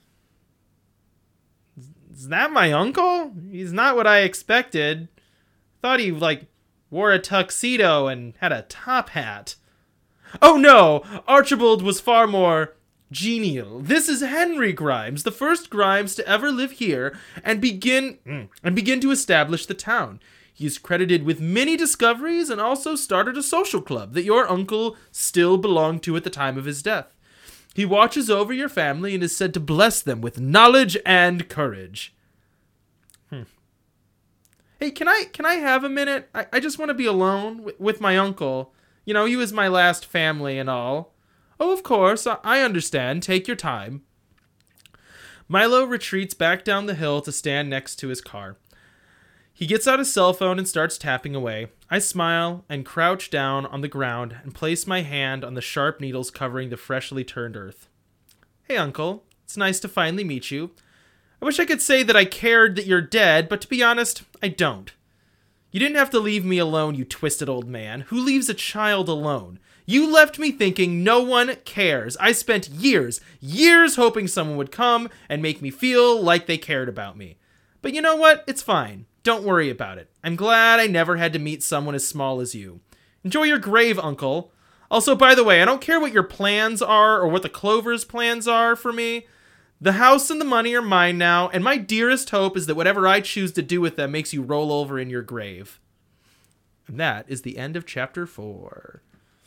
Is that my uncle? He's not what I expected. Thought he, like, wore a tuxedo and had a top hat. Oh no! Archibald was far more genial. This is Henry Grimes, the first Grimes to ever live here and begin and begin to establish the town. He is credited with many discoveries and also started a social club that your uncle still belonged to at the time of his death. He watches over your family and is said to bless them with knowledge and courage. Hmm. Hey, can I can I have a minute? I, I just want to be alone w- with my uncle. You know, he was my last family and all. Oh, of course, I, I understand. Take your time. Milo retreats back down the hill to stand next to his car. He gets out his cell phone and starts tapping away. I smile and crouch down on the ground and place my hand on the sharp needles covering the freshly turned earth. Hey, Uncle. It's nice to finally meet you. I wish I could say that I cared that you're dead, but to be honest, I don't. You didn't have to leave me alone, you twisted old man. Who leaves a child alone? You left me thinking no one cares. I spent years, years hoping someone would come and make me feel like they cared about me. But you know what? It's fine. Don't worry about it. I'm glad I never had to meet someone as small as you. Enjoy your grave, Uncle. Also, by the way, I don't care what your plans are or what the Clover's plans are for me. The house and the money are mine now, and my dearest hope is that whatever I choose to do with them makes you roll over in your grave. And that is the end of chapter four.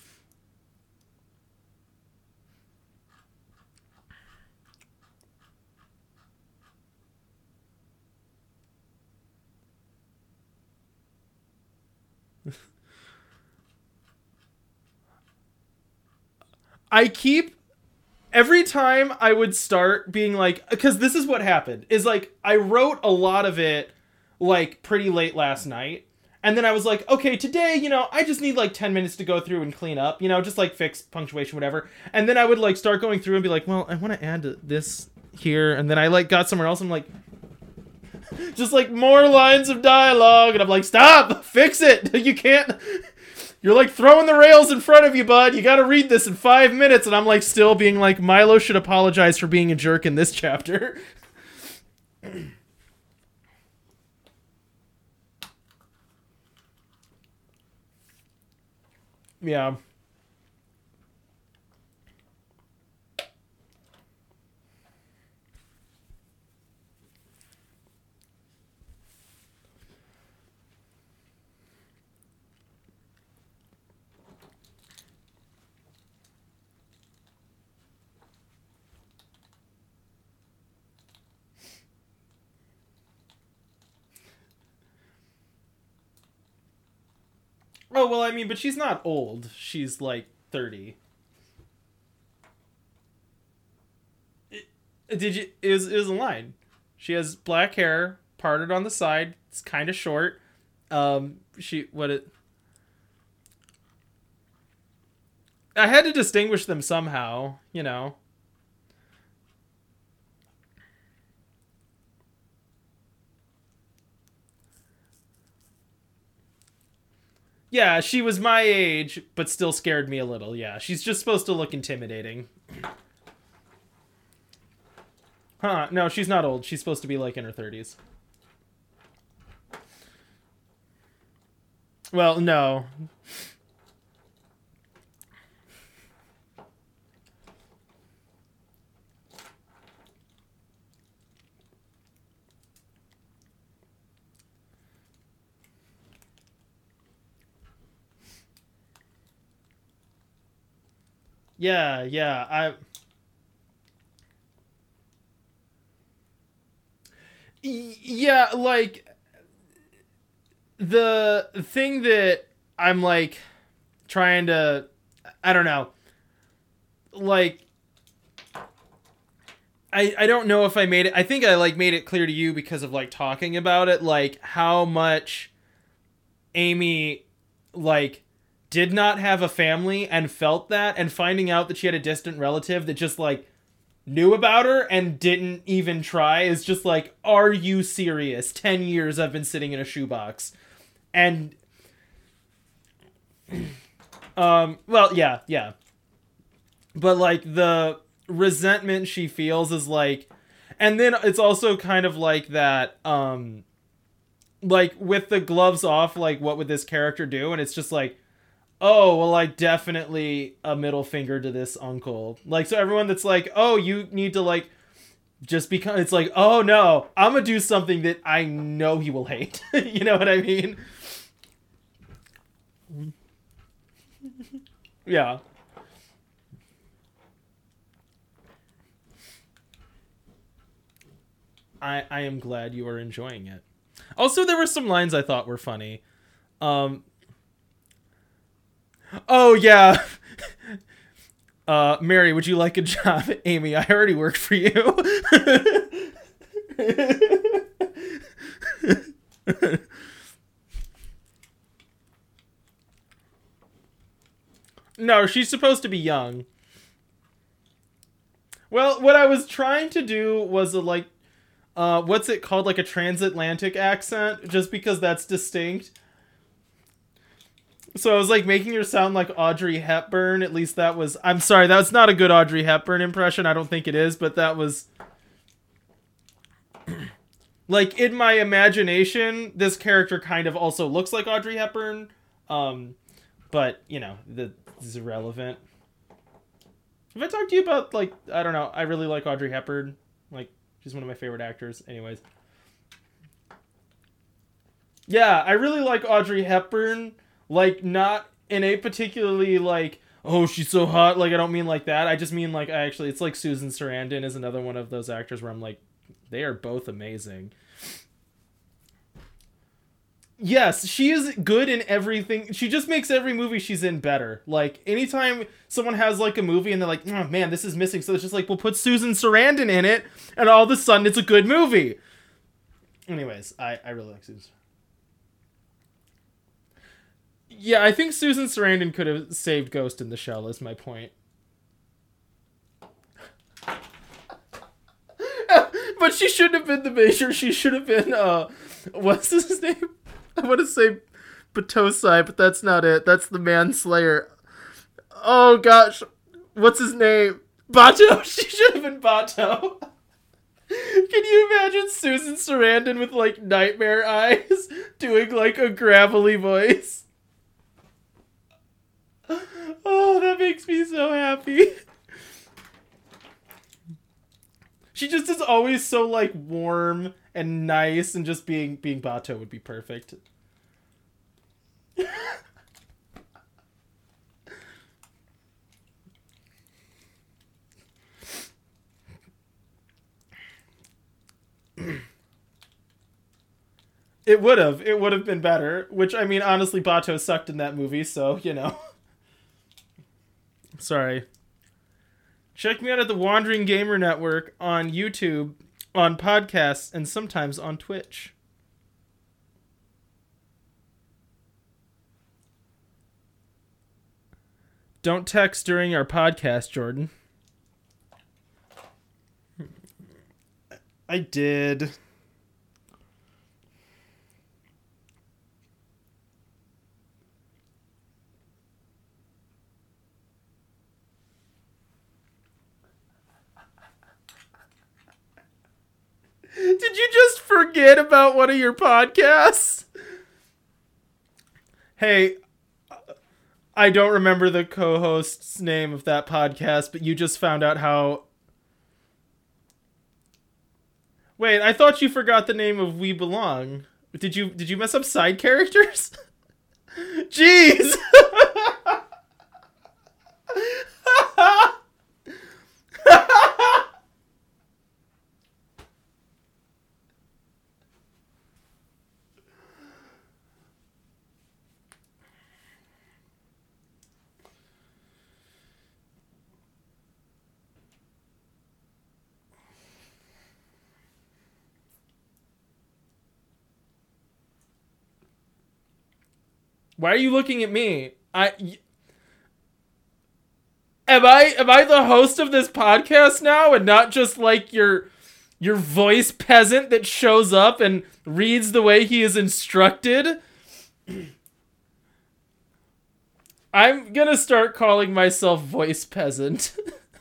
I keep every time I would start being like, because this is what happened is like I wrote a lot of it like pretty late last night, and then I was like, okay, today, you know, I just need like ten minutes to go through and clean up, you know, just like fix punctuation, whatever. And then I would like start going through and be like, well, I want to add this here, and then I like got somewhere else. I'm like, just like more lines of dialogue, and I'm like, stop, fix it. You can't. You're like throwing the rails in front of you, bud. You gotta read this in five minutes. And I'm like still being like, Milo should apologize for being a jerk in this chapter. Yeah. Oh, well, I mean, but she's not old. She's, like, thirty. It, did you... It was, it was a line. She has black hair, parted on the side. It's kind of short. Um, she... What it... I had to distinguish them somehow, you know. Yeah, she was my age, but still scared me a little. Yeah, she's just supposed to look intimidating. Huh, no, she's not old. She's supposed to be, like, in her thirties. Well, no. Yeah, yeah. I Yeah, like the thing that I'm like trying to I don't know. Like I I don't know if I made it I think I like made it clear to you because of like talking about it, like how much Amy like did not have a family and felt that, and finding out that she had a distant relative that just like knew about her and didn't even try is just like, are you serious? ten years I've been sitting in a shoebox. And um well yeah yeah but like the resentment she feels is like, and then it's also kind of like that um like with the gloves off, like what would this character do? And it's just like, oh well, like definitely a middle finger to this uncle. Like, so everyone that's like, oh, you need to like just become, it's like, oh no, I'm gonna do something that I know he will hate. You know what I mean? Yeah. I I am glad you are enjoying it. Also, there were some lines I thought were funny. Um Oh yeah. Uh Mary, would you like a job? Amy, I already worked for you. No, she's supposed to be young. Well, what I was trying to do was a like uh what's it called, like a transatlantic accent, just because that's distinct. So I was like making her sound like Audrey Hepburn. At least that was, I'm sorry, that's not a good Audrey Hepburn impression. I don't think it is, but that was like in my imagination, this character kind of also looks like Audrey Hepburn. Um, but you know, the, this is irrelevant. Have I talked to you about, like, I don't know, I really like Audrey Hepburn. Like, she's one of my favorite actors. Anyways. Yeah, I really like Audrey Hepburn. Like, not in a particularly, like, oh, she's so hot. Like, I don't mean like that. I just mean, like, I actually, it's like Susan Sarandon is another one of those actors where I'm like, they are both amazing. Yes, she is good in everything. She just makes every movie she's in better. Like, anytime someone has, like, a movie and they're like, oh, man, this is missing. So it's just like, we'll put Susan Sarandon in it, and all of a sudden it's a good movie. Anyways, I, I really like Susan. Yeah, I think Susan Sarandon could have saved Ghost in the Shell, is my point. But she shouldn't have been the Major. She should have been, uh, what's his name? I want to say Batosai, but that's not it. That's the Manslayer. Oh, gosh. What's his name? Bato. She should have been Bato. Can you imagine Susan Sarandon with, like, nightmare eyes doing, like, a gravelly voice? Oh, that makes me so happy. She just is always so, like, warm and nice, and just being being Bato would be perfect. It would have. It would have been better. Which, I mean, honestly, Bato sucked in that movie, so, you know. Sorry. Check me out at the Wandering Gamer Network on YouTube, on podcasts, and sometimes on Twitch. Don't text during our podcast, Jordan. I did. Did you just forget about one of your podcasts? Hey, I don't remember the co-host's name of that podcast, but you just found out how... Wait, I thought you forgot the name of We Belong. Did you did you mess up side characters? Jeez! Why are you looking at me? I y- am I am I the host of this podcast now, and not just like your your voice peasant that shows up and reads the way he is instructed? I'm gonna start calling myself voice peasant.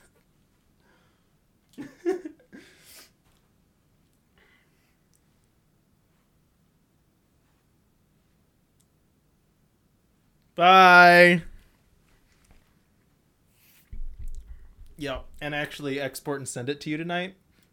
Bye. Yep, and actually export and send it to you tonight.